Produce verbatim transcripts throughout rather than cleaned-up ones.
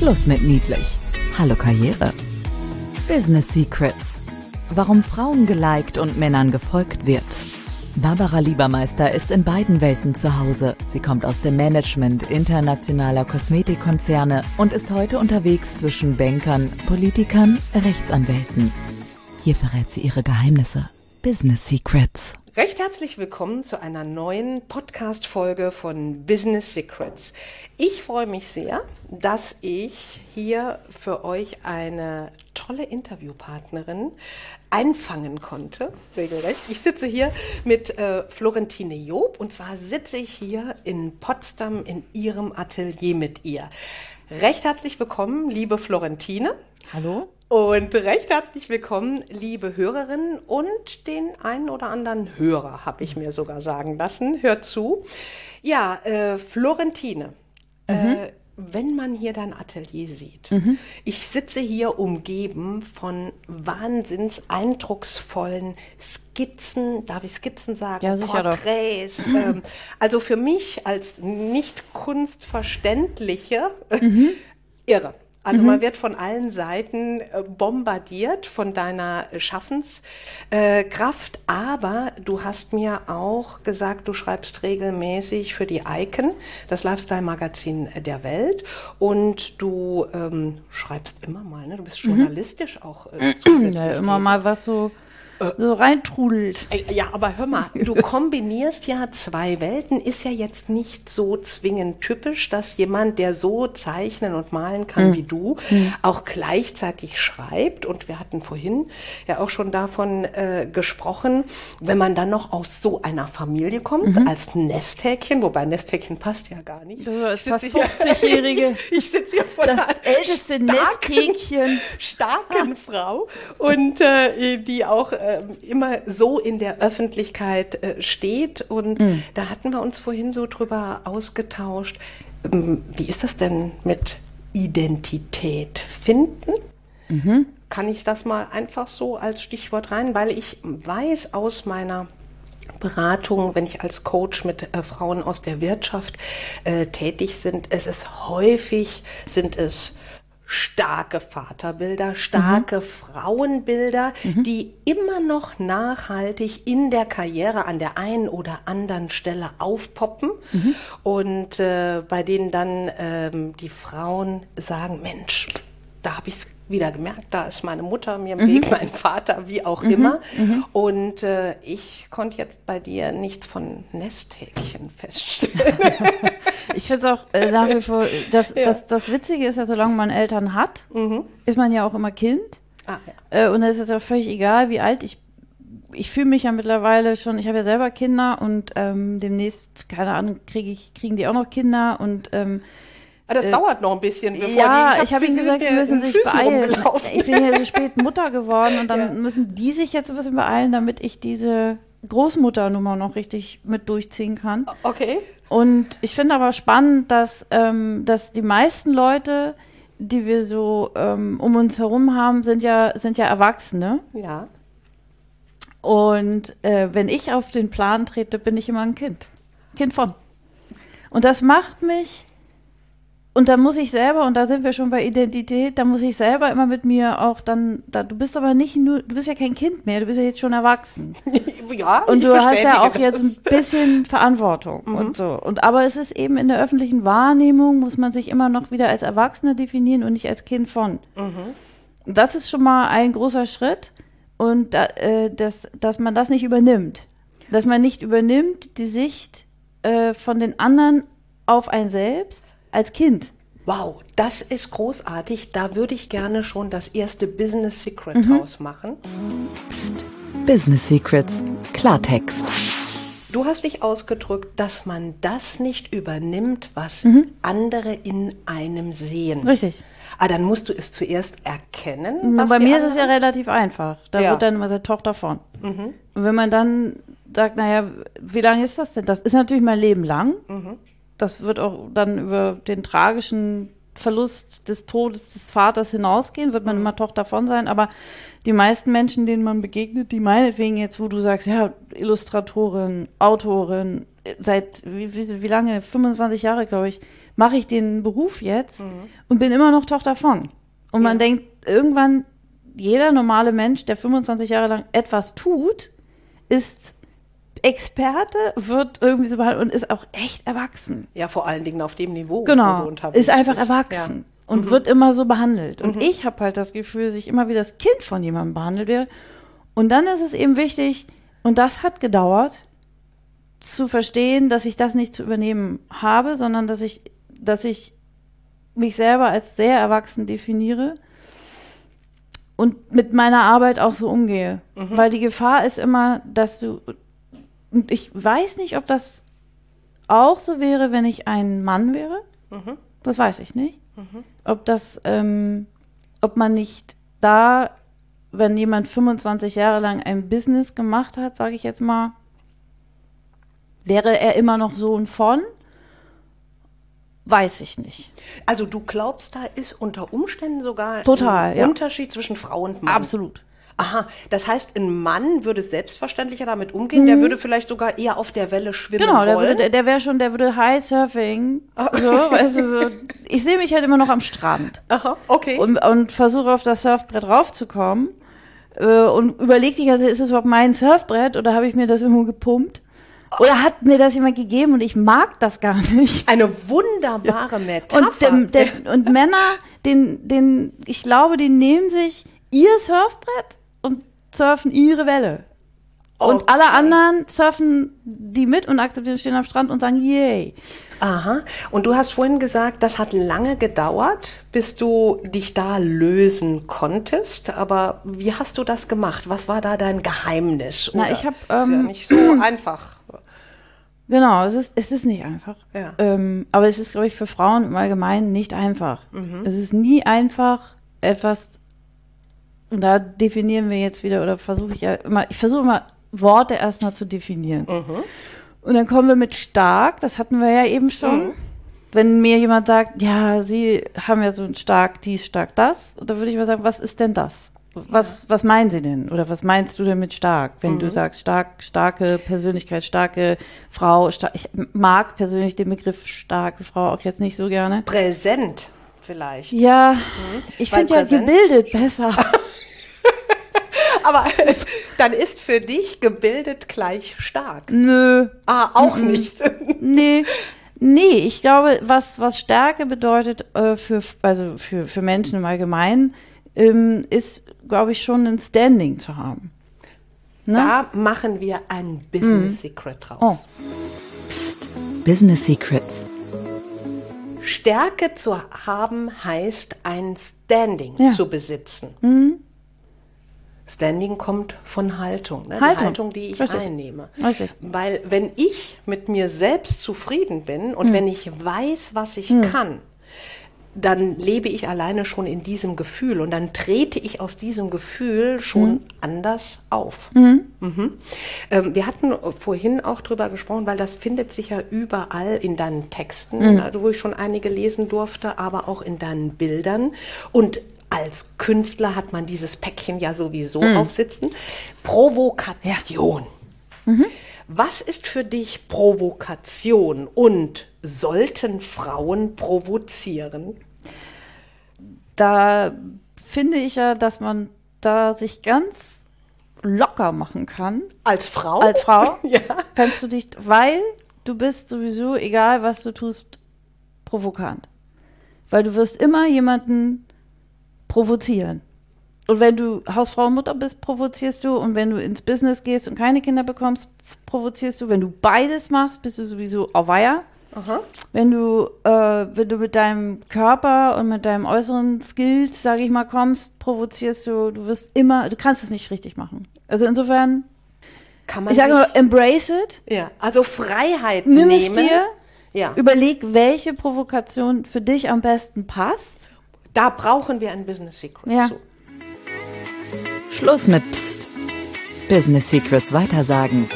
Schluss mit niedlich. Hallo Karriere. Business Secrets. Warum Frauen geliked und Männern gefolgt wird. Barbara Liebermeister ist in beiden Welten zu Hause. Sie kommt aus dem Management internationaler Kosmetikkonzerne und ist heute unterwegs zwischen Bankern, Politikern, Rechtsanwälten. Hier verrät sie ihre Geheimnisse. Business Secrets. Recht herzlich willkommen zu einer neuen Podcast-Folge von Business Secrets. Ich freue mich sehr, dass ich hier für euch eine tolle Interviewpartnerin einfangen konnte, regelrecht. Ich sitze hier mit äh, Florentine Job und zwar sitze ich hier in Potsdam in ihrem Atelier mit ihr. Recht herzlich willkommen, liebe Florentine. Hallo. Und recht herzlich willkommen, liebe Hörerinnen und den einen oder anderen Hörer, habe ich mir sogar sagen lassen. Hört zu. Ja, äh, Florentine, mhm. äh, wenn man hier dein Atelier sieht, mhm. ich sitze hier umgeben von wahnsinns eindrucksvollen Skizzen, darf ich Skizzen sagen? Ja, sicher Porträts. Ähm, also für mich als nicht kunstverständliche, mhm. irre. Also mhm. man wird von allen Seiten bombardiert von deiner Schaffenskraft, aber du hast mir auch gesagt, du schreibst regelmäßig für die Icon, das Lifestyle-Magazin der Welt, und du ähm, schreibst immer mal, ne? Du bist journalistisch mhm. auch äh, zusätzlich. Ja, immer mal was so so reintrudelt. Ja, aber hör mal, du kombinierst ja zwei Welten, ist ja jetzt nicht so zwingend typisch, dass jemand, der so zeichnen und malen kann mhm. wie du, mhm. auch gleichzeitig schreibt. Und wir hatten vorhin ja auch schon davon äh, gesprochen, wenn man dann noch aus so einer Familie kommt, mhm. als Nesthäkchen, wobei Nesthäkchen passt ja gar nicht. Du bist fast fünfzigjährige. Ich, ich sitze hier vor das älteste Nesthäkchen. starken Frau und äh, die auch äh, immer so in der Öffentlichkeit äh, steht. Und mhm. da hatten wir uns vorhin so drüber ausgetauscht. Ähm, wie ist das denn mit Identität finden? Mhm. Kann ich das mal einfach so als Stichwort rein? Weil ich weiß aus meiner Beratung, wenn ich als Coach mit äh, Frauen aus der Wirtschaft äh, tätig sind, es ist häufig, sind es starke Vaterbilder, starke mhm. Frauenbilder, mhm. die immer noch nachhaltig in der Karriere an der einen oder anderen Stelle aufpoppen mhm. und äh, bei denen dann ähm, die Frauen sagen, Mensch, da habe ich es wieder gemerkt, da ist meine Mutter mir im mhm. Weg, mein Vater, wie auch mhm. immer. Mhm. Und äh, ich konnte jetzt bei dir nichts von Nesthäkchen feststellen. Ich finde es auch äh, nach wie vor, das, ja. das, das Witzige ist ja, solange man Eltern hat, mhm. ist man ja auch immer Kind. Ah, ja. äh, und es ist ja völlig egal, wie alt ich Ich fühle mich ja mittlerweile schon, ich habe ja selber Kinder und ähm, demnächst, keine Ahnung, krieg ich, kriegen die auch noch Kinder und ähm, Aber das äh, dauert noch ein bisschen, bevor ja, die... ich habe hab ihnen gesagt, sie müssen sich Füßen beeilen. Ich bin ja so spät Mutter geworden und dann ja. müssen die sich jetzt ein bisschen beeilen, damit ich diese Großmutternummer noch richtig mit durchziehen kann. Okay. Und ich finde aber spannend, dass, ähm, dass die meisten Leute, die wir so ähm, um uns herum haben, sind ja, sind ja Erwachsene. Ja. Und äh, wenn ich auf den Plan trete, bin ich immer ein Kind. Kind von. Und das macht mich... Und da muss ich selber, und da sind wir schon bei Identität, da muss ich selber immer mit mir auch dann, da, du bist aber nicht nur, du bist ja kein Kind mehr, du bist ja jetzt schon erwachsen. Ja, und du hast ja auch das. jetzt ein bisschen Verantwortung mhm. und so. Und aber es ist eben in der öffentlichen Wahrnehmung, muss man sich immer noch wieder als Erwachsene definieren und nicht als Kind von. Mhm. Das ist schon mal ein großer Schritt und da, äh, dass, dass man das nicht übernimmt. Dass man nicht übernimmt die Sicht äh, von den anderen auf ein selbst, als Kind. Wow, das ist großartig. Da würde ich gerne schon das erste Business Secret mhm. draus machen. Psst. Business Secrets. Klartext. Du hast dich ausgedrückt, dass man das nicht übernimmt, was mhm. andere in einem sehen. Richtig. Ah, dann musst du es zuerst erkennen. Na, bei mir ist es ja relativ einfach. Da ja. wird dann immer seine Tochter von. Mhm. Und wenn man dann sagt, naja, wie lange ist das denn? Das ist natürlich mein Leben lang. Mhm. Das wird auch dann über den tragischen Verlust des Todes des Vaters hinausgehen, wird man mhm. immer Tochter von sein. Aber die meisten Menschen, denen man begegnet, die meinetwegen jetzt, wo du sagst, ja, Illustratorin, Autorin, seit wie, wie, wie lange? fünfundzwanzig Jahre, glaube ich, mache ich den Beruf jetzt mhm. und bin immer noch Tochter von. Und ja. man denkt, irgendwann, jeder normale Mensch, der fünfundzwanzig Jahre lang etwas tut, ist Experte, wird irgendwie so behandelt und ist auch echt erwachsen. Ja, vor allen Dingen auf dem Niveau. Genau, wo du unterwegs ist einfach bist. erwachsen Ja. und mhm. wird immer so behandelt. Und mhm. ich habe halt das Gefühl, dass ich immer wie das Kind von jemandem behandelt werde. Und dann ist es eben wichtig, und das hat gedauert, zu verstehen, dass ich das nicht zu übernehmen habe, sondern dass ich, dass ich mich selber als sehr erwachsen definiere und mit meiner Arbeit auch so umgehe. Mhm. Weil die Gefahr ist immer, dass du, und ich weiß nicht, ob das auch so wäre, wenn ich ein Mann wäre. Mhm. Das weiß ich nicht. Mhm. Ob das, ähm, ob man nicht da, wenn jemand fünfundzwanzig Jahre lang ein Business gemacht hat, sage ich jetzt mal, wäre er immer noch Sohn von? Weiß ich nicht. Also du glaubst, da ist unter Umständen sogar Total, ein ja. Unterschied zwischen Frau und Mann? Absolut. Aha, das heißt, ein Mann würde selbstverständlicher damit umgehen, mhm. der würde vielleicht sogar eher auf der Welle schwimmen genau, der wollen. Genau, der, der wäre schon, der würde High Surfing, so, weißt du, so. Ich sehe mich halt immer noch am Strand. Aha, okay. Und, und versuche auf das Surfbrett raufzukommen äh, und überlege dich, also ist es überhaupt mein Surfbrett oder habe ich mir das irgendwo gepumpt? Oder hat mir das jemand gegeben und ich mag das gar nicht? Eine wunderbare Metapher. Und, dem, der, und Männer, den, den, ich glaube, die nehmen sich ihr Surfbrett und surfen ihre Welle. Und okay. alle anderen surfen die mit und akzeptieren, stehen am Strand und sagen, yay. Aha. Und du hast vorhin gesagt, das hat lange gedauert, bis du dich da lösen konntest. Aber wie hast du das gemacht? Was war da dein Geheimnis? Na, ich habe ähm, ist ja nicht so einfach. Genau, es ist, es ist nicht einfach. Ja. Ähm, aber es ist, glaube ich, für Frauen im Allgemeinen nicht einfach. Mhm. Es ist nie einfach, etwas, und da definieren wir jetzt wieder, oder versuche ich ja immer, ich versuche immer, Worte erstmal zu definieren. Mhm. Und dann kommen wir mit stark, das hatten wir ja eben schon. Mhm. Wenn mir jemand sagt, ja, Sie haben ja so ein stark dies, stark das, da würde ich mal sagen, was ist denn das? Was, ja. was meinen Sie denn? Oder was meinst du denn mit stark? Wenn mhm. du sagst, stark, starke Persönlichkeit, starke Frau, star- ich mag persönlich den Begriff starke Frau auch jetzt nicht so gerne. Präsent vielleicht. Ja, mhm. ich finde ja gebildet besser. Aber es, dann ist für dich gebildet gleich stark. Nö. Ah, auch Mhm. nicht. Nee. Nee, ich glaube, was, was Stärke bedeutet äh, für, also für, für Menschen im Allgemeinen, ähm, ist, glaube ich, schon ein Standing zu haben. Ne? Da machen wir ein Business mhm. Secret draus. Oh. Psst, Business Secrets. Stärke zu haben heißt, ein Standing ja. zu besitzen. Mhm. Standing kommt von Haltung, ne? Haltung. Die Haltung, die ich Richtig. einnehme. Richtig. Weil wenn ich mit mir selbst zufrieden bin und hm. wenn ich weiß, was ich hm. kann, dann lebe ich alleine schon in diesem Gefühl und dann trete ich aus diesem Gefühl schon hm. anders auf. Mhm. Mhm. Ähm, wir hatten vorhin auch drüber gesprochen, weil das findet sich ja überall in deinen Texten, Mhm. wo ich schon einige lesen durfte, aber auch in deinen Bildern. Und als Künstler hat man dieses Päckchen ja sowieso mhm. aufsitzen. Provokation. Ja. Mhm. Was ist für dich Provokation und sollten Frauen provozieren? Da finde ich ja, dass man da sich ganz locker machen kann. Als Frau? Als Frau ja. kannst du dich, weil du bist sowieso, egal was du tust, provokant. Weil du wirst immer jemanden provozieren. Und wenn du Hausfrau und Mutter bist, provozierst du. Und wenn du ins Business gehst und keine Kinder bekommst, provozierst du. Wenn du beides machst, bist du sowieso auf Weiher. Aha. Wenn du, äh, wenn du mit deinem Körper und mit deinem äußeren Skills, sage ich mal, kommst, provozierst du. Du wirst immer, du kannst es nicht richtig machen. Also insofern, kann man ich sage sich, mal, embrace it. Ja, also Freiheit Nimm nehmen. es dir. Ja. Überleg, welche Provokation für dich am besten passt. Da brauchen wir ein Business Secret Ja. zu. Schluss mit Psst. Business Secrets weitersagen.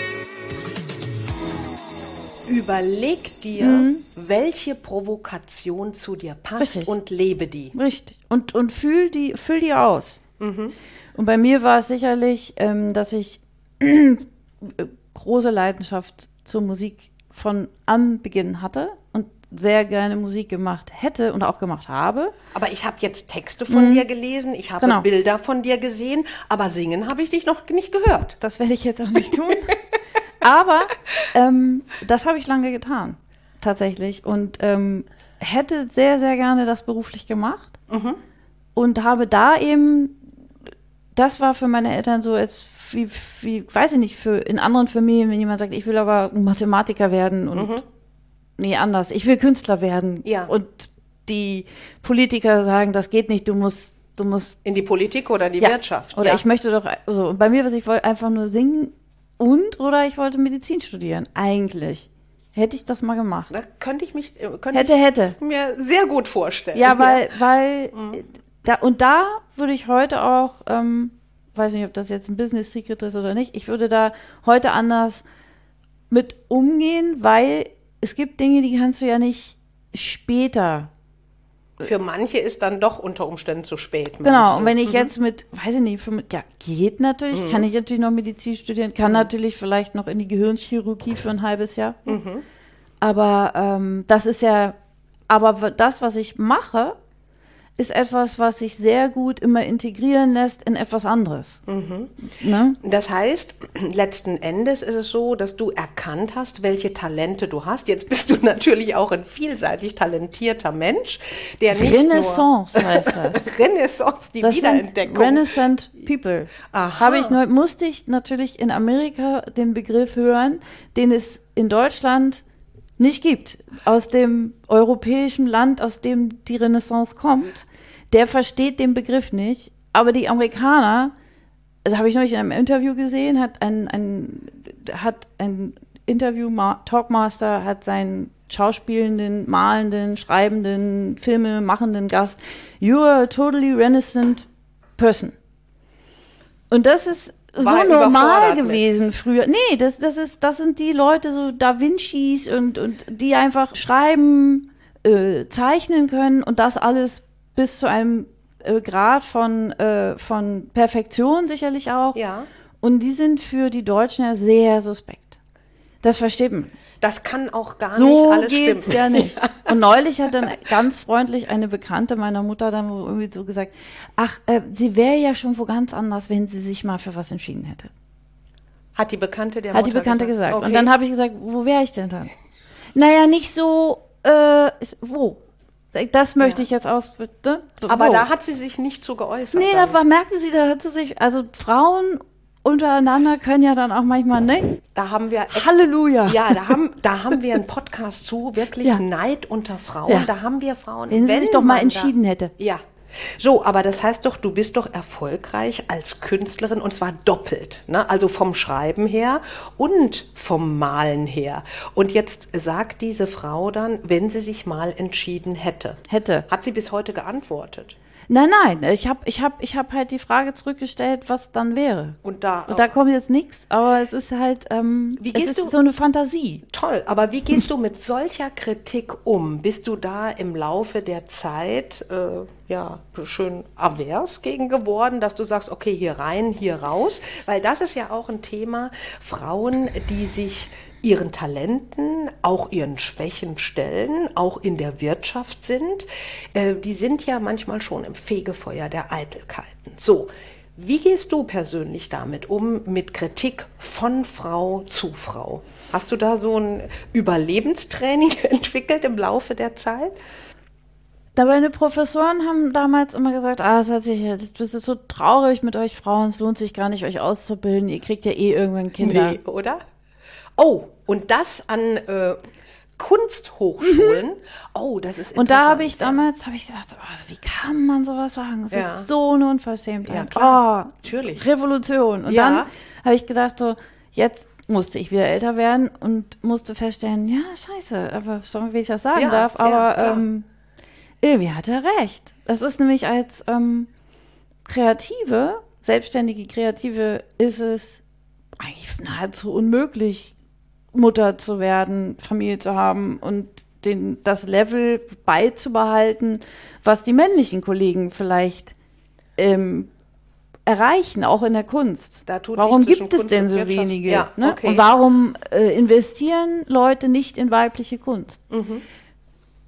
Überleg dir, Mhm. welche Provokation zu dir passt Richtig. und lebe die. Richtig. Und, und fühl die, füll die aus. Mhm. Und bei mir war es sicherlich, ähm, dass ich große Leidenschaft zur Musik von Anbeginn hatte und sehr gerne Musik gemacht hätte und auch gemacht habe. Aber ich habe jetzt Texte von Mhm. dir gelesen, ich habe Genau. Bilder von dir gesehen, aber singen habe ich dich noch nicht gehört. Das werde ich jetzt auch nicht tun. Aber ähm, das habe ich lange getan, tatsächlich. Und ähm, hätte sehr, sehr gerne das beruflich gemacht. Mhm. Und habe da eben, das war für meine Eltern so, als wie, wie, weiß ich nicht, für in anderen Familien, wenn jemand sagt, ich will aber Mathematiker werden und Mhm. nee, anders, ich will Künstler werden. Ja. Und die Politiker sagen, das geht nicht, du musst, du musst In die Politik oder in die ja, Wirtschaft. Oder ja. ich möchte doch, also und bei mir, was ich wollte, einfach nur singen und oder ich wollte Medizin studieren. Eigentlich. Hätte ich das mal gemacht. Da könnte ich mich äh, könnte Hätte, ich hätte. mir sehr gut vorstellen. Ja, weil, weil, da, und da würde ich heute auch, ähm, weiß nicht, ob das jetzt ein Business Secret ist oder nicht, ich würde da heute anders mit umgehen, weil es gibt Dinge, die kannst du ja nicht später. Für manche ist dann doch unter Umständen zu spät. meinst Genau, du? und wenn ich jetzt mit, weiß ich nicht, für, ja, geht natürlich, kann ich natürlich noch Medizin studieren, kann natürlich vielleicht noch in die Gehirnchirurgie für ein halbes Jahr. Aber ähm, das ist ja, aber w- das, was ich mache, ist etwas, was sich sehr gut immer integrieren lässt in etwas anderes. Ne? Das heißt, letzten Endes ist es so, dass du erkannt hast, welche Talente du hast. Jetzt bist du natürlich auch ein vielseitig talentierter Mensch, der nicht Renaissance heißt das. nur Renaissance, die Das sind Wiederentdeckung. Renaissance People. Aha. Habe ich neu, musste ich natürlich in Amerika den Begriff hören, den es in Deutschland nicht gibt. Aus dem europäischen Land, aus dem die Renaissance kommt, der versteht den Begriff nicht. Aber die Amerikaner, das habe ich neulich in einem Interview gesehen, hat ein, ein, hat ein Interview, Talkmaster, hat seinen schauspielenden, malenden, schreibenden, Filme machenden Gast, "You're a totally renaissance person." Und das ist so War normal überfordert mit. gewesen früher. Nee, das, das ist, das sind die Leute, so Da Vincis und, und die einfach schreiben, äh, zeichnen können und das alles bis zu einem äh, Grad von, äh, von Perfektion sicherlich auch. Ja. Und die sind für die Deutschen ja sehr suspekt. Das versteht man. Das kann auch gar nicht So alles geht's stimmen. ja nicht. Und neulich hat dann ganz freundlich eine Bekannte meiner Mutter dann irgendwie so gesagt, ach, äh, sie wäre ja schon wo ganz anders, wenn sie sich mal für was entschieden hätte. Hat die Bekannte der Hat Mutter die Bekannte gesagt. Okay. Und dann habe ich gesagt, wo wäre ich denn dann? Naja, nicht so, äh, ist- wo? Das möchte Ja. ich jetzt aus. Ne? So. Aber da hat sie sich nicht so geäußert. Nee, dann. da war, merkte sie, da hat sie sich, also Frauen untereinander können ja dann auch manchmal, ne? Da haben wir ex- Halleluja. Ja, da haben, da haben wir einen Podcast zu, wirklich Ja. Neid unter Frauen. Ja. Da haben wir Frauen. Wenn sie sich doch mal man entschieden da, hätte. Ja. So, aber das heißt doch, du bist doch erfolgreich als Künstlerin und zwar doppelt, ne? Also vom Schreiben her und vom Malen her. Und jetzt sagt diese Frau dann, wenn sie sich mal entschieden hätte. Hätte. Hat sie bis heute geantwortet? Nein, nein, ich habe ich hab, ich hab halt die Frage zurückgestellt, was dann wäre. Und da, Und da kommt jetzt nichts, aber es ist halt, ähm, Wie es gehst ist du- so eine Fantasie. Toll, aber wie gehst du mit solcher Kritik um? Bist du da im Laufe der Zeit äh, ja schön avers gegen geworden, dass du sagst, okay, hier rein, hier raus? Weil das ist ja auch ein Thema, Frauen, die sich ihren Talenten, auch ihren Schwächen stellen, auch in der Wirtschaft sind, äh, die sind ja manchmal schon im Fegefeuer der Eitelkeiten. So, wie gehst du persönlich damit um, mit Kritik von Frau zu Frau? Hast du da so ein Überlebenstraining entwickelt im Laufe der Zeit? Da meine Professoren haben damals immer gesagt, ah, es hat sich, das ist so traurig mit euch Frauen, es lohnt sich gar nicht, euch auszubilden, ihr kriegt ja eh irgendwann Kinder. Nee, oder? Oh, und das an äh, Kunsthochschulen. Oh, das ist interessant. Und da habe ich ja. damals, habe ich gedacht, so, oh, wie kann man sowas sagen? Das Ja. ist so eine Unverschämtheit. Ja, klar. Oh, Natürlich. Revolution. Und Ja. dann habe ich gedacht, so, jetzt musste ich wieder älter werden und musste feststellen, ja, scheiße, aber schon, wie ich das sagen Ja, darf, ja, aber klar. ähm, irgendwie hat er recht. Das ist nämlich als ähm, Kreative, selbstständige Kreative, ist es eigentlich nahezu unmöglich, Mutter zu werden, Familie zu haben und den, das Level beizubehalten, was die männlichen Kollegen vielleicht ähm, erreichen, auch in der Kunst. Da tut sich Warum zwischen gibt es Kunst denn und so Wirtschaft- wenige? Ja, Ne? okay. Und warum äh, investieren Leute nicht in weibliche Kunst?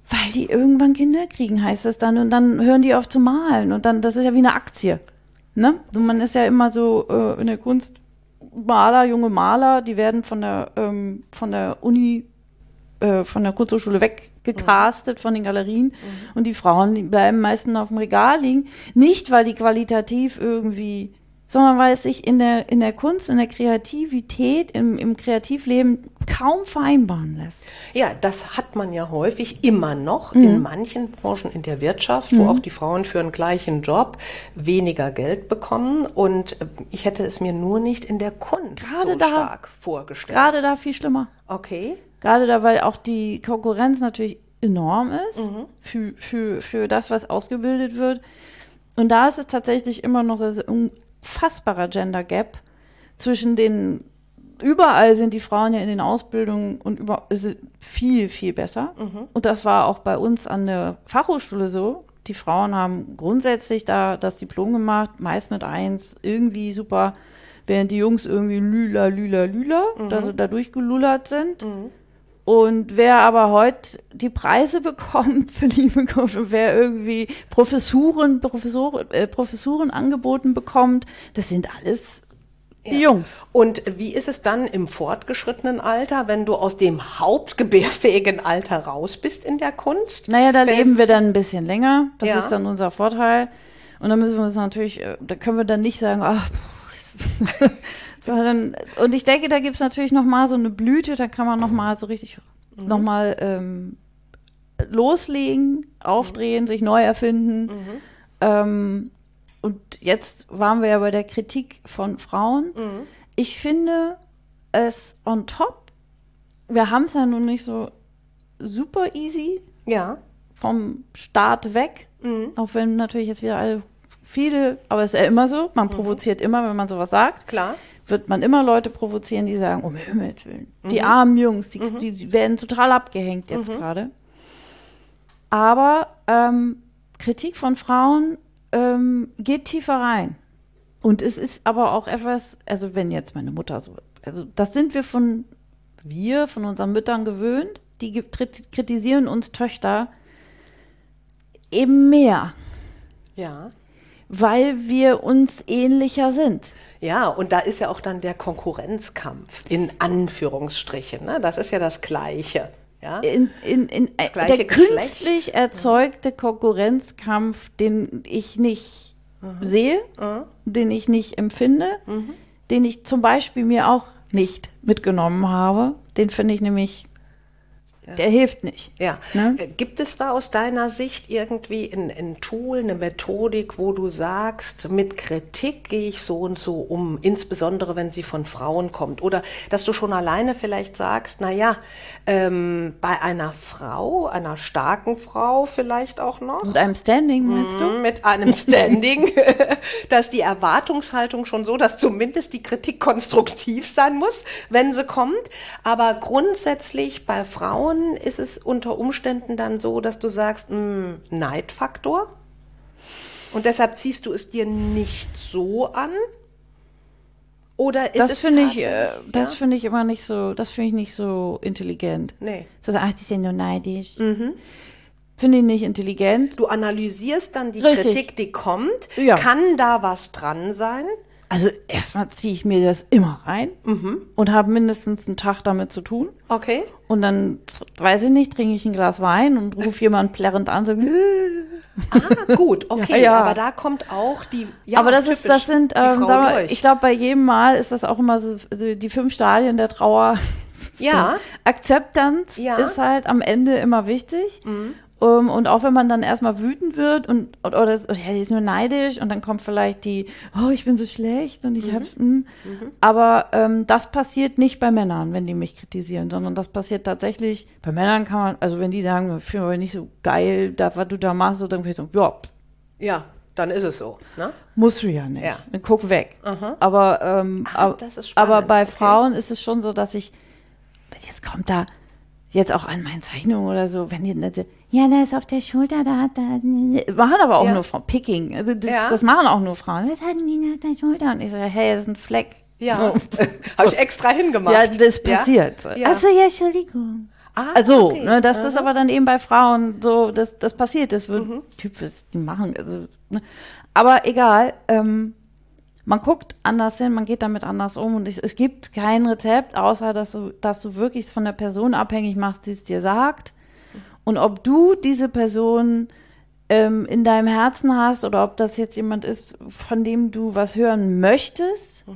Weil die irgendwann Kinder kriegen, heißt es dann. Und dann hören die auf zu malen. Und dann, das ist ja wie eine Aktie. Ne? Und man ist ja immer so äh, in der Kunst Maler, junge Maler, die werden von der, ähm, von der Uni, äh, von der Kunsthochschule weggecastet, mhm. von den Galerien. Mhm. Und die Frauen die bleiben meistens auf dem Regal liegen. Nicht, weil die qualitativ irgendwie, sondern weil es sich in der, in der Kunst, in der Kreativität, im, im Kreativleben kaum vereinbaren lässt. Ja, das hat man ja häufig immer noch mhm. in manchen Branchen in der Wirtschaft, mhm. wo auch die Frauen für einen gleichen Job weniger Geld bekommen. Und ich hätte es mir nur nicht in der Kunst gerade so da, stark vorgestellt. Gerade da viel schlimmer. Okay. Gerade da, weil auch die Konkurrenz natürlich enorm ist mhm. für, für, für das, was ausgebildet wird. Und da ist es tatsächlich immer noch so ein unfassbarer Gender Gap zwischen den, überall sind die Frauen ja in den Ausbildungen und über, ist viel, viel besser. Mhm. Und das war auch bei uns an der Fachhochschule so. Die Frauen haben grundsätzlich da das Diplom gemacht, meist mit eins, irgendwie super, während die Jungs irgendwie lüla, lüla, lüla, mhm. da, so da durchgelullert sind. Mhm. Und wer aber heute die Preise bekommt für die bekommt und wer irgendwie Professuren, Professoren, äh, Professuren angeboten bekommt, das sind alles die ja. Jungs. Und wie ist es dann im fortgeschrittenen Alter, wenn du aus dem hauptgebärfähigen Alter raus bist in der Kunst? Naja, da Fällst leben wir dann ein bisschen länger. Das ja. ist dann unser Vorteil. Und dann müssen wir uns natürlich, da können wir dann nicht sagen, ach, sondern, und ich denke, da gibt es natürlich nochmal so eine Blüte, da kann man nochmal so richtig mhm. nochmal ähm, loslegen, aufdrehen, mhm. sich neu erfinden. Mhm. Ähm, und jetzt waren wir ja bei der Kritik von Frauen. Mhm. Ich finde es on top, wir haben es ja nun nicht so super easy ja. vom Start weg, mhm. auch wenn natürlich jetzt wieder alle viele, aber es ist ja immer so, man mhm. provoziert immer, wenn man sowas sagt. Klar. Wird man immer Leute provozieren, die sagen, um Himmels Willen, mhm. die armen Jungs, die, mhm. die, die werden total abgehängt jetzt mhm. gerade. Aber ähm, Kritik von Frauen ähm, geht tiefer rein. Und es ist aber auch etwas, also wenn jetzt meine Mutter so, also das sind wir von, wir, von unseren Müttern gewöhnt, die kritisieren uns Töchter eben mehr. Ja. Weil wir uns ähnlicher sind. Ja, und da ist ja auch dann der Konkurrenzkampf, in Anführungsstrichen. Ne? Das ist ja das Gleiche. Ja? In, in, in, das gleiche der Geschlecht. Künstlich erzeugte Konkurrenzkampf, den ich nicht mhm. sehe, mhm. den ich nicht empfinde, mhm. den ich zum Beispiel mir auch nicht mitgenommen habe, den finde ich nämlich, ja. der hilft nicht. Ja. Ne? Gibt es da aus deiner Sicht irgendwie ein, ein Tool, eine Methodik, wo du sagst, mit Kritik gehe ich so und so um, insbesondere wenn sie von Frauen kommt? Oder dass du schon alleine vielleicht sagst, naja, ähm, bei einer Frau, einer starken Frau vielleicht auch noch. Mit einem Standing, meinst du? Mit einem Standing, dass die Erwartungshaltung schon so, dass zumindest die Kritik konstruktiv sein muss, wenn sie kommt. Aber grundsätzlich bei Frauen ist es unter Umständen dann so, dass du sagst, mh, Neidfaktor und deshalb ziehst du es dir nicht so an? Oder ist das es finde ich, äh, das ja? finde ich immer nicht so, das finde ich nicht so intelligent. Nee. So sagen, ach, die sind nur neidisch. Mhm. Finde ich nicht intelligent. Du analysierst dann die Richtig. Kritik, die kommt. Ja. Kann da was dran sein? Also erstmal ziehe ich mir das immer rein mhm. und habe mindestens einen Tag damit zu tun. Okay. Und dann, weiß ich nicht, trinke ich ein Glas Wein und rufe jemanden plärrend an, so ah, gut, okay. Ja, ja. Aber da kommt auch die, ja, aber das typisch, ist, das sind, ähm, mal, ich glaube, bei jedem Mal ist das auch immer so, so die fünf Stadien der Trauer. Ja. Akzeptanz ja. ist halt am Ende immer wichtig. Mhm. Um, und auch wenn man dann erstmal wütend wird und oder, oder ja, die ist nur neidisch und dann kommt vielleicht die, oh, ich bin so schlecht und ich mhm. hab's, mh. Mhm. Aber ähm, das passiert nicht bei Männern, wenn die mich kritisieren, sondern das passiert tatsächlich, bei Männern kann man, also wenn die sagen, ich finde nicht so geil, das, was du da machst, so, dann kann ich so, ja. Ja, dann ist es so, ne? Musst du ja nicht. Ja. Dann guck weg. Mhm. Aber, ähm, ah, das ist spannend. aber bei okay. Frauen ist es schon so, dass ich, jetzt kommt da, jetzt auch an meinen Zeichnungen oder so, wenn die, ja, der ist auf der Schulter, da hat da, machen aber auch ja. nur Frauen, Picking, also das, ja. das machen auch nur Frauen, was hatten die auf der Schulter? Und ich sage, hey, das ist ein Fleck. Ja, so. habe ich extra hingemacht. Ja, das passiert. Ja. Ja. Achso, ja, Entschuldigung. Ah, also, okay. ne, dass Aha. das aber dann eben bei Frauen so, das, das passiert, das wird mhm. Typ fürs die machen. Also, ne. Aber egal, ähm, man guckt anders hin, man geht damit anders um und es, es gibt kein Rezept, außer dass du, dass du wirklich von der Person abhängig machst, die es dir sagt. Und ob du diese Person ähm, in deinem Herzen hast oder ob das jetzt jemand ist, von dem du was hören möchtest, mhm.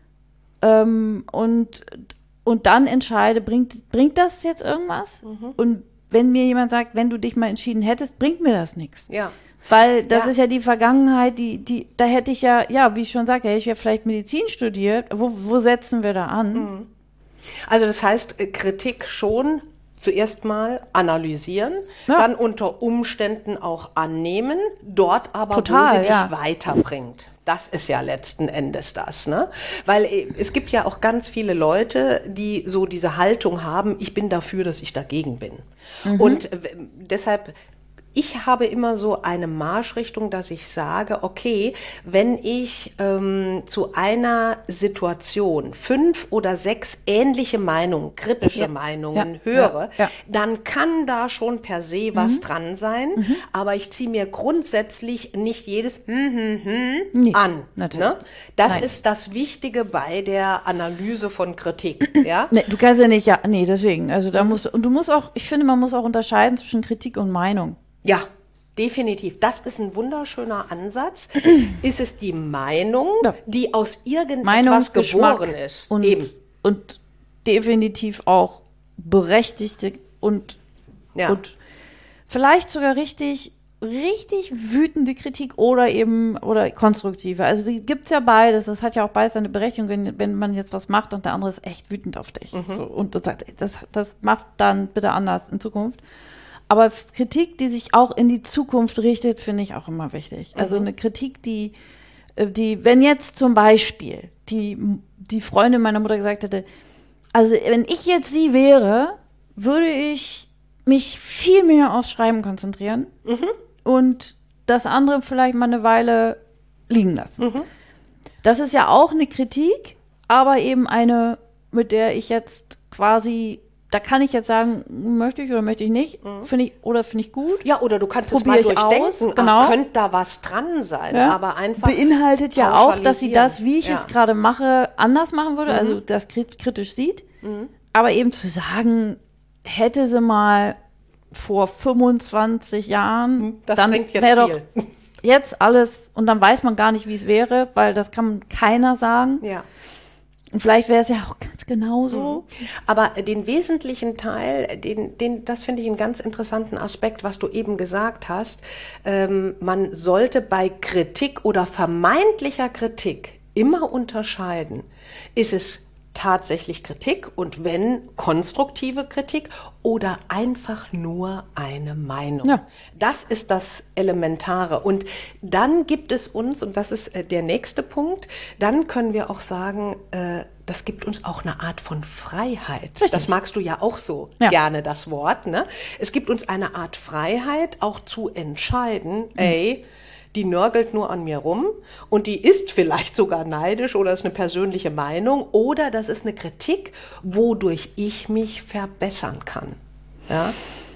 ähm, und, und dann entscheide, bringt, bringt das jetzt irgendwas? Mhm. Und wenn mir jemand sagt, wenn du dich mal entschieden hättest, bringt mir das nichts. Ja. Weil das ja. ist ja die Vergangenheit, die, die, da hätte ich ja, ja, wie ich schon sagte, hätte ich ja vielleicht Medizin studiert. Wo, wo setzen wir da an? Also das heißt, Kritik schon zuerst mal analysieren, ja. dann unter Umständen auch annehmen, dort aber, Total, wo sie dich ja. weiterbringt. Das ist ja letzten Endes das, ne? Weil es gibt ja auch ganz viele Leute, die so diese Haltung haben, ich bin dafür, dass ich dagegen bin. Mhm. Und deshalb... Ich habe immer so eine Marschrichtung, dass ich sage, okay, wenn ich ähm, zu einer Situation fünf oder sechs ähnliche Meinungen, kritische ja. Meinungen ja. höre, ja. Ja. dann kann da schon per se was mhm. dran sein, mhm. aber ich ziehe mir grundsätzlich nicht jedes hm, hm, hm nee, an. Natürlich. Ne? Das Nein. ist das Wichtige bei der Analyse von Kritik. Ja? Nee, du kannst ja nicht, ja, nee, deswegen, also da mhm. musst und du musst auch, ich finde, man muss auch unterscheiden zwischen Kritik und Meinung. Ja, definitiv. Das ist ein wunderschöner Ansatz. Ist es die Meinung, ja. die aus irgendetwas geboren ist? Und, Eben. Und definitiv auch berechtigte und, ja. und vielleicht sogar richtig, richtig wütende Kritik oder eben, oder konstruktive. Also die gibt's ja beides. Das hat ja auch beides seine Berechtigung, wenn, wenn man jetzt was macht und der andere ist echt wütend auf dich. Mhm. So, und, und sagt, das, das macht dann bitte anders in Zukunft. Aber Kritik, die sich auch in die Zukunft richtet, finde ich auch immer wichtig. Also eine Kritik, die, die, wenn jetzt zum Beispiel die, die Freundin meiner Mutter gesagt hätte, also wenn ich jetzt sie wäre, würde ich mich viel mehr aufs Schreiben konzentrieren mhm. und das andere vielleicht mal eine Weile liegen lassen. Mhm. Das ist ja auch eine Kritik, aber eben eine, mit der ich jetzt quasi da kann ich jetzt sagen, möchte ich oder möchte ich nicht, mhm. finde ich, oder finde ich gut. Ja, oder du kannst es mal durchdenken, aus, genau. ah, könnte da was dran sein, ja. aber einfach beinhaltet ja auch, dass sie das, wie ich ja. es gerade mache, anders machen würde, mhm. also das kritisch sieht, mhm. aber eben zu sagen, hätte sie mal vor fünfundzwanzig Jahren, das dann wäre doch jetzt alles, und dann weiß man gar nicht, wie es wäre, weil das kann keiner sagen. Ja. Und vielleicht wäre es ja auch ganz genauso. Aber den wesentlichen Teil, den, den, das finde ich einen ganz interessanten Aspekt, was du eben gesagt hast. Ähm, man sollte bei Kritik oder vermeintlicher Kritik immer unterscheiden. Ist es tatsächlich Kritik und wenn konstruktive Kritik oder einfach nur eine Meinung. Ja. Das ist das Elementare. Und dann gibt es uns, und das ist der nächste Punkt, dann können wir auch sagen, äh, das gibt uns auch eine Art von Freiheit. Richtig. Das magst du ja auch so ja. gerne, das Wort. Ne? Es gibt uns eine Art Freiheit, auch zu entscheiden, mhm. ey, die nörgelt nur an mir rum und die ist vielleicht sogar neidisch oder ist eine persönliche Meinung oder das ist eine Kritik, wodurch ich mich verbessern kann. Ja?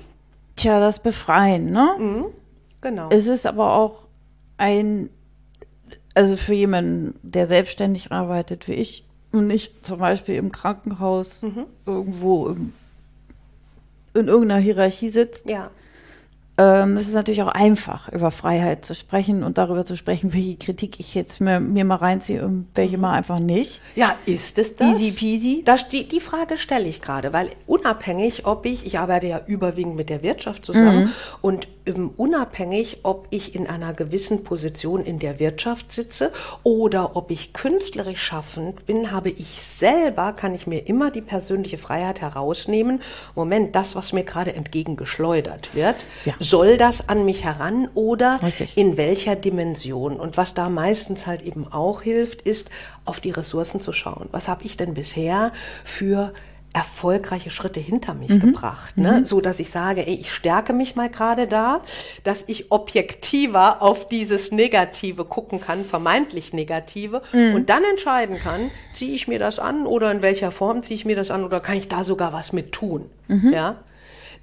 Tja, das Befreien, ne? Mhm, genau. Es ist aber auch ein, also für jemanden, der selbstständig arbeitet wie ich und nicht zum Beispiel im Krankenhaus mhm. irgendwo im, in irgendeiner Hierarchie sitzt, ja. Ähm, es ist natürlich auch einfach, über Freiheit zu sprechen und darüber zu sprechen, welche Kritik ich jetzt mir, mir mal reinziehe und welche mal einfach nicht. Ja, ist es das? Easy peasy. Das, die, die Frage stelle ich gerade, weil unabhängig, ob ich, ich arbeite ja überwiegend mit der Wirtschaft zusammen mhm. und um, unabhängig, ob ich in einer gewissen Position in der Wirtschaft sitze oder ob ich künstlerisch schaffend bin, habe ich selber, kann ich mir immer die persönliche Freiheit herausnehmen. Moment, das, was mir gerade entgegengeschleudert wird, ja. soll das an mich heran oder Richtig. In welcher Dimension? Und was da meistens halt eben auch hilft, ist, auf die Ressourcen zu schauen. Was habe ich denn bisher für erfolgreiche Schritte hinter mich mhm. gebracht, ne? Mhm. So dass ich sage, ey, ich stärke mich mal gerade da, dass ich objektiver auf dieses Negative gucken kann, vermeintlich Negative, mhm. und dann entscheiden kann, ziehe ich mir das an oder in welcher Form ziehe ich mir das an oder kann ich da sogar was mit tun, mhm. ja?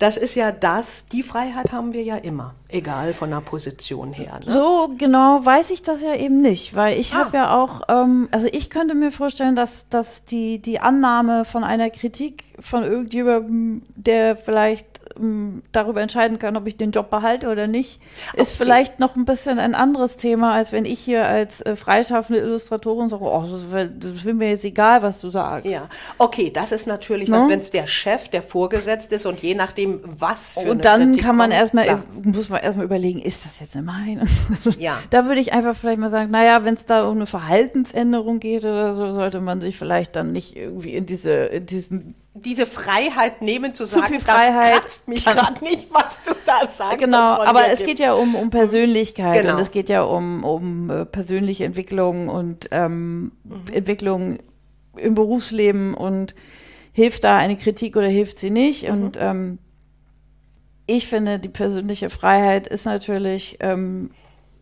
das ist ja das, die Freiheit haben wir ja immer, egal von der Position her. Ne? So genau weiß ich das ja eben nicht, weil ich Ah. habe ja auch, ähm, also ich könnte mir vorstellen, dass, dass die, die Annahme von einer Kritik von irgendjemandem, der vielleicht ähm, darüber entscheiden kann, ob ich den Job behalte oder nicht, ist Okay. vielleicht noch ein bisschen ein anderes Thema, als wenn ich hier als äh, freischaffende Illustratorin sage, oh, das, das will mir jetzt egal, was du sagst. Ja, okay, das ist natürlich Ne? was, wenn es der Chef, der vorgesetzt ist und je nachdem, was für eine Und dann Kritik kann man kommt, erstmal, klar. muss man erstmal überlegen, ist das jetzt eine Meinung? Ja. Da würde ich einfach vielleicht mal sagen, naja, wenn es da um eine Verhaltensänderung geht oder so, sollte man sich vielleicht dann nicht irgendwie in diese, in diesen, Diese Freiheit nehmen zu Zu sagen, viel Freiheit das kratzt mich gerade nicht, was du da sagst. genau, und von aber mir es geht gibst. ja um, um Persönlichkeit Genau. und es geht ja um, um äh, persönliche Entwicklung und ähm, Mhm. Entwicklung im Berufsleben und hilft da eine Kritik oder hilft sie nicht Mhm. und ähm, ich finde, die persönliche Freiheit ist natürlich ähm,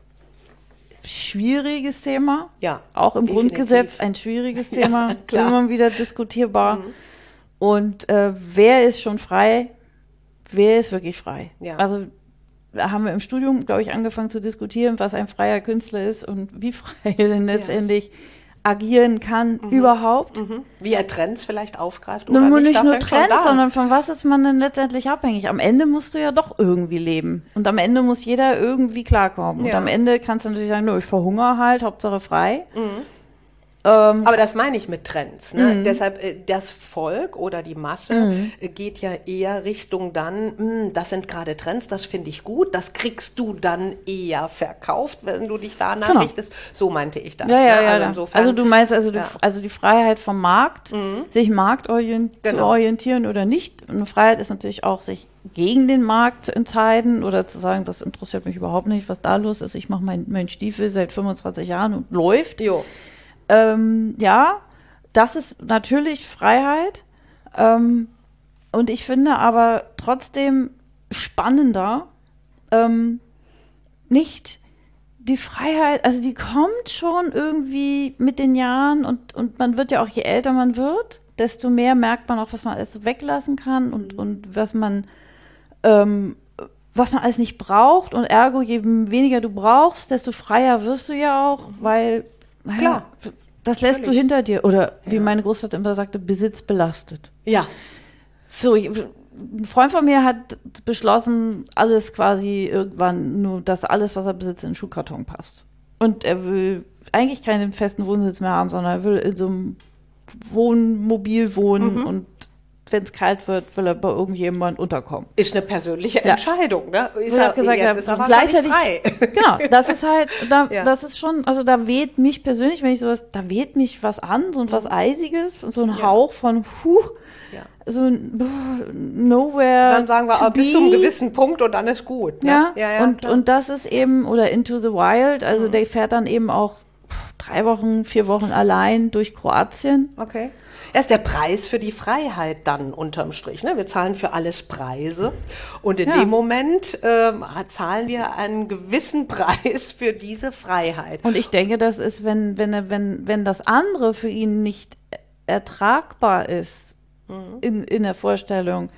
schwieriges Thema. Ja, Auch im definitiv. Grundgesetz ein schwieriges Ja, Thema, klar. immer wieder diskutierbar. Mhm. Und äh, wer ist schon frei? Wer ist wirklich frei? Ja. Also da haben wir im Studium, glaube ich, angefangen zu diskutieren, was ein freier Künstler ist und wie frei er denn letztendlich agieren kann überhaupt. Mhm. Wie er Trends vielleicht aufgreift oder Nur nicht, nicht da nur fängt schon Trends, da an. sondern von was ist man denn letztendlich abhängig? Am Ende musst du ja doch irgendwie leben. Und am Ende muss jeder irgendwie klarkommen. Ja. Und am Ende kannst du natürlich sagen, nö, ich verhungere halt, Hauptsache frei. Mhm. Ähm, Aber das meine ich mit Trends. Ne? Mhm. Deshalb, äh, das Volk oder die Masse äh, geht ja eher Richtung dann, mh, das sind gerade Trends, das finde ich gut, das kriegst du dann eher verkauft, wenn du dich danach Genau. richtest. So meinte ich das. ja, ja, ne? ja. Also, ja. insofern, Also du meinst also, ja. die, also die Freiheit vom Markt, sich marktorient zu Genau. orientieren oder nicht. Eine Freiheit ist natürlich auch, sich gegen den Markt zu entscheiden oder zu sagen, das interessiert mich überhaupt nicht, was da los ist. Ich mache mein, mein Stiefel seit fünfundzwanzig Jahren und läuft. Jo. Ähm, ja, das ist natürlich Freiheit. Ähm, und ich finde aber trotzdem spannender, ähm, nicht die Freiheit, also die kommt schon irgendwie mit den Jahren und, und man wird ja auch, je älter man wird, desto mehr merkt man auch, was man alles so weglassen kann und, und was man, ähm, was man alles nicht braucht und ergo, je weniger du brauchst, desto freier wirst du ja auch, weil naja, Klar. das lässt Natürlich. du hinter dir. Oder wie Ja. meine Großmutter immer sagte, Besitz belastet. Ja. So, ich- ein Freund von mir hat beschlossen, alles quasi irgendwann, nur dass alles, was er besitzt, in den Schuhkarton passt. Und er will eigentlich keinen festen Wohnsitz mehr haben, sondern er will in so einem Wohnmobil wohnen und wenn es kalt wird, will er bei irgendjemand unterkommen. Ist eine persönliche Ja. Entscheidung. Ne? Ist Wo ich er, auch gesagt jetzt habe, ist er aber gleichzeitig, gar nicht frei. genau, das ist halt, da, Ja. das ist schon, also da weht mich persönlich, wenn ich sowas, da weht mich was an, so ein was Eisiges, so ein Ja. Hauch von, huh, Ja. so ein brr, nowhere Dann sagen wir, to ah, bis be. zu einem gewissen Punkt und dann ist gut. Ne? Ja, ja, ja und, klar. und das ist eben, oder Into the Wild, also der fährt dann eben auch drei Wochen, vier Wochen allein durch Kroatien. Okay. Er ist der Preis für die Freiheit dann unterm Strich. Ne? Wir zahlen für alles Preise und in Ja. dem Moment ähm, zahlen wir einen gewissen Preis für diese Freiheit. Und ich denke, das ist, wenn, wenn, er- wenn, wenn das andere für ihn nicht ertragbar ist in, in der Vorstellung,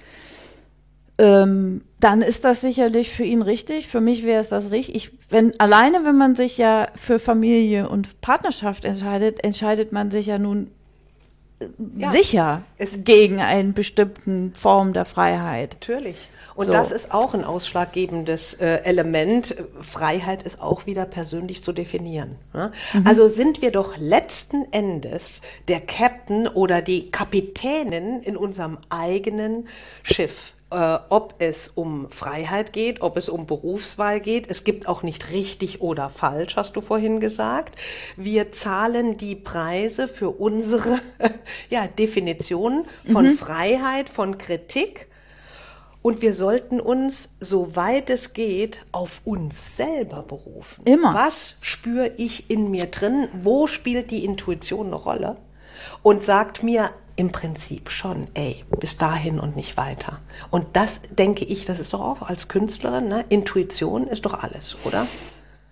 ähm, dann ist das sicherlich für ihn richtig. Für mich wäre es das richtig. Ich, wenn, alleine, wenn man sich ja für Familie und Partnerschaft entscheidet, entscheidet man sich ja nun Ja. sicher Es- gegen eine bestimmte Form der Freiheit. Natürlich. Und So. das ist auch ein ausschlaggebendes äh, Element. Freiheit ist auch wieder persönlich zu definieren. Ne? Also sind wir doch letzten Endes der Captain oder die Kapitänin in unserem eigenen Schiff. Äh, ob es um Freiheit geht, ob es um Berufswahl geht. Es gibt auch nicht richtig oder falsch, hast du vorhin gesagt. Wir zahlen die Preise für unsere ja, Definition von Freiheit, von Kritik. Und wir sollten uns, soweit es geht, auf uns selber berufen. Immer. Was spüre ich in mir drin? Wo spielt die Intuition eine Rolle? Und sagt mir im Prinzip schon, ey, bis dahin und nicht weiter. Und das denke ich, das ist doch auch als Künstlerin, ne? Intuition ist doch alles, oder?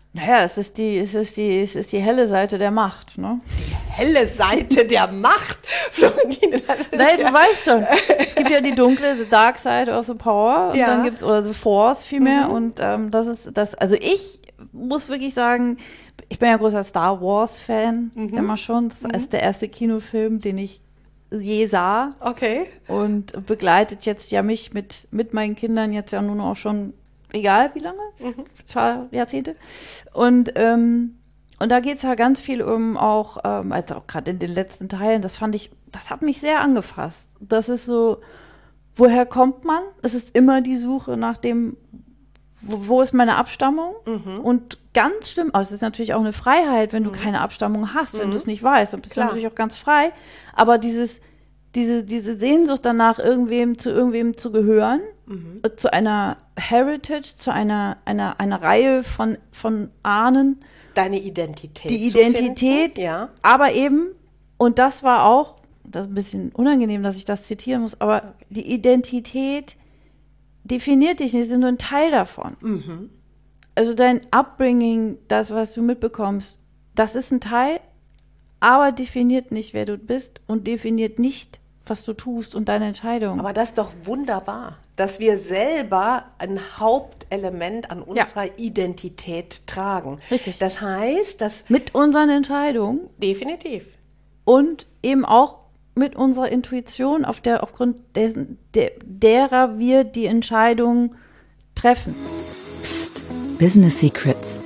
Naja, es ist die, es ist die, es ist die helle Seite der Macht, ne? Helle Seite der Macht. Florentine, das ist Nein, ja du weißt schon. Es gibt ja die dunkle, the dark side of the power. Und ja. dann gibt's, oder the force vielmehr. Mhm. Und ähm, das ist das, also ich muss wirklich sagen, ich bin ja großer Star Wars Fan, mhm. immer schon. Das ist mhm. der erste Kinofilm, den ich je sah. Okay. Und begleitet jetzt ja mich mit, mit meinen Kindern jetzt ja nun auch schon, egal wie lange, mhm. paar Jahrzehnte. Und, ähm, und da geht es ja ganz viel um auch, ähm, also auch gerade in den letzten Teilen, das fand ich, das hat mich sehr angefasst. Das ist so, woher kommt man? Es ist immer die Suche nach dem, wo, wo ist meine Abstammung? Mhm. Und ganz schlimm, also es ist natürlich auch eine Freiheit, wenn du mhm. keine Abstammung hast, wenn mhm. du es nicht weißt, dann bist Klar. du natürlich auch ganz frei. Aber dieses, diese, diese Sehnsucht danach, irgendwem zu irgendwem zu gehören, mhm. äh, zu einer Heritage, zu einer, einer, einer Reihe von, von Ahnen. Deine Identität. Die Identität, ja. aber eben, und das war auch, das ist ein bisschen unangenehm, dass ich das zitieren muss, aber okay. die Identität definiert dich nicht, sie sind nur ein Teil davon. Mhm. Also dein Upbringing, das, was du mitbekommst, das ist ein Teil, aber definiert nicht, wer du bist und definiert nicht, was du tust und deine Entscheidung. Aber das ist doch wunderbar, dass wir selber ein Hauptelement an unserer ja. Identität tragen. Richtig. Das heißt, dass... Mit unseren Entscheidungen. Definitiv. Und eben auch mit unserer Intuition, auf der, aufgrund dessen, der, derer wir die Entscheidungen treffen. Psst. Business Secrets.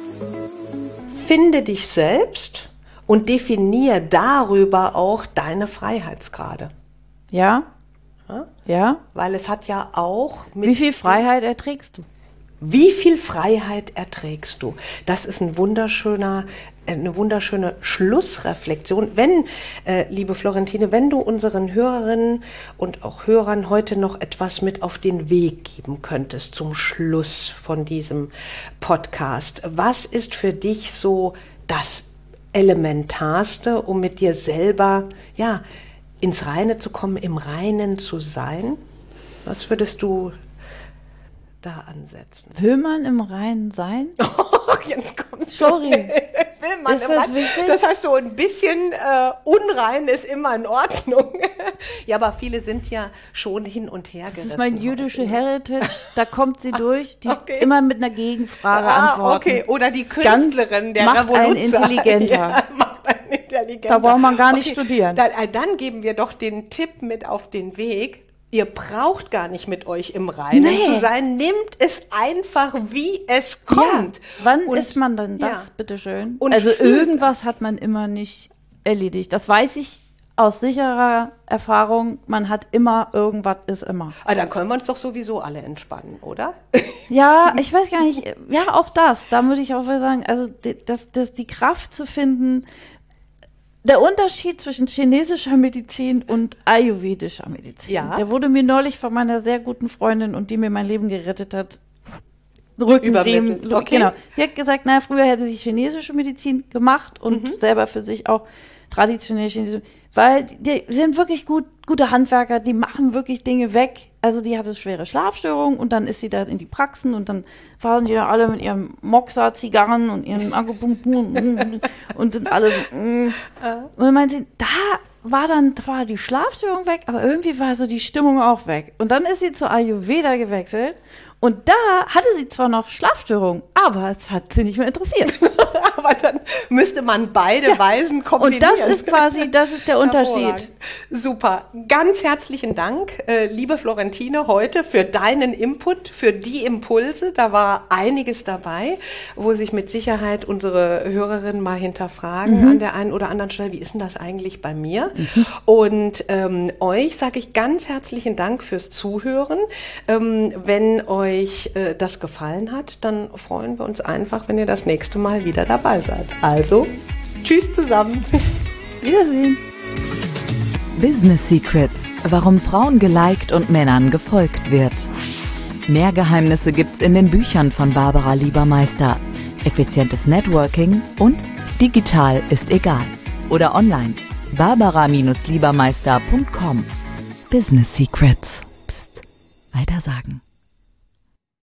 Finde dich selbst und definiere darüber auch deine Freiheitsgrade. Ja. Ja? Ja. Weil es hat ja auch... Mit Wie viel Freiheit erträgst du? Wie viel Freiheit erträgst du? Das ist ein wunderschöner, eine wunderschöne Schlussreflexion. Wenn, äh, liebe Florentine, wenn du unseren Hörerinnen und auch Hörern heute noch etwas mit auf den Weg geben könntest zum Schluss von diesem Podcast, was ist für dich so das Elementarste, um mit dir selber, ja, ins Reine zu kommen, im Reinen zu sein? Was würdest du da ansetzen? Will man im Reinen sein? Oh, jetzt kommt's. Sorry. Will man ist im das Reinen? wichtig? Das heißt, so ein bisschen äh, unrein ist immer in Ordnung. Ja, aber viele sind ja schon hin und her gerissen. Das ist mein jüdische Heritage, da kommt sie durch, die okay. immer mit einer Gegenfrage ah, antworten. Okay, oder die Künstlerin, der macht Revoluzer. Einen intelligenter. Ja, macht einen intelligenter. Da braucht man gar nicht okay. studieren. Dann, dann geben wir doch den Tipp mit auf den Weg. Ihr braucht gar nicht mit euch im Reinen nee. zu sein. Nehmt es einfach, wie es kommt. Ja. Wann und, ist man denn das, ja. bitteschön? Und also irgendwas das. hat man immer nicht erledigt. Das weiß ich aus sicherer Erfahrung. Man hat immer, irgendwas ist immer. Ah, dann können wir uns doch sowieso alle entspannen, oder? Ja, ich weiß gar nicht. Ja, auch das. Da würde ich auch mal sagen, also das, das, die Kraft zu finden. Der Unterschied zwischen chinesischer Medizin und ayurvedischer Medizin, ja. der wurde mir neulich von meiner sehr guten Freundin und die mir mein Leben gerettet hat, Rückenriemen. Okay. Genau. Die hat gesagt, naja, früher hätte sie chinesische Medizin gemacht und mhm. selber für sich auch traditionelle chinesische, weil die, die sind wirklich gut, gute Handwerker, die machen wirklich Dinge weg. Also die hatte schwere Schlafstörungen und dann ist sie da in die Praxen und dann fahren die da alle mit ihren Moxa-Zigarren und ihren Akupunktur und sind alle so, mm. Und dann meint sie, da war dann da war die Schlafstörung weg, aber irgendwie war so die Stimmung auch weg. Und dann ist sie zu Ayurveda gewechselt und da hatte sie zwar noch Schlafstörungen, aber es hat sie nicht mehr interessiert. Aber dann müsste man beide ja. Weisen kombinieren. Und das ist quasi, das ist der Unterschied. Super. Ganz herzlichen Dank, äh, liebe Florentine, heute für deinen Input, für die Impulse. Da war einiges dabei, wo sich mit Sicherheit unsere Hörerinnen mal hinterfragen mhm. an der einen oder anderen Stelle, wie ist denn das eigentlich bei mir? Mhm. Und ähm, euch sage ich ganz herzlichen Dank fürs Zuhören. Ähm, wenn euch äh, das gefallen hat, dann freuen wir uns einfach, wenn ihr das nächste Mal wieder dabei seid. Also, tschüss zusammen. Wiedersehen. Business Secrets. Warum Frauen geliked und Männern gefolgt wird. Mehr Geheimnisse gibt's in den Büchern von Barbara Liebermeister. Effizientes Networking und digital ist egal. Oder online. barbara Liebermeister punkt com. Business Secrets. Psst. Weitersagen.